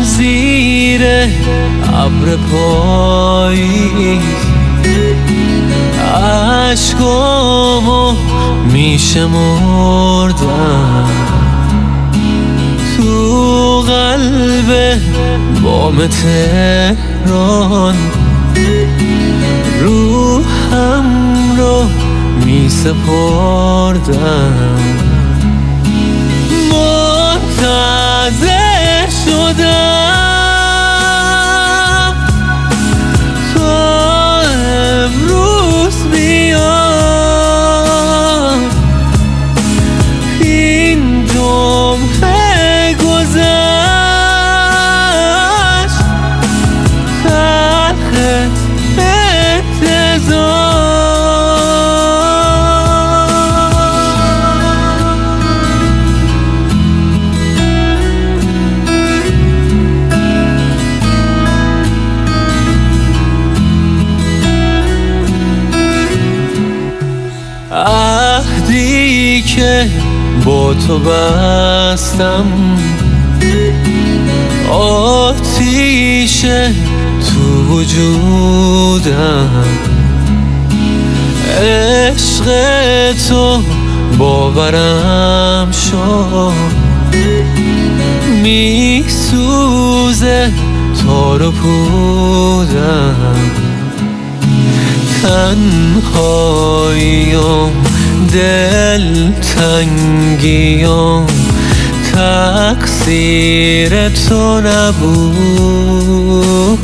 زیر ابر پاییز عشقامو میشمردم تو قلب بام تهران روحم رو میسپردم منتظر شدم تا امروز بیاد این جمعه گذشت تلخ انتظار عهدی که با تو بستم آتیش تو وجودم عشق تو باورم شد میسوزه تار و پودم تنهاییم دل تنگیم تقصیر تو نبود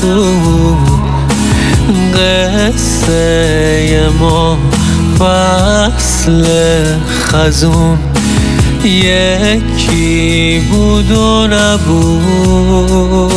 قصه ما فصل خزون یکی بود و نبود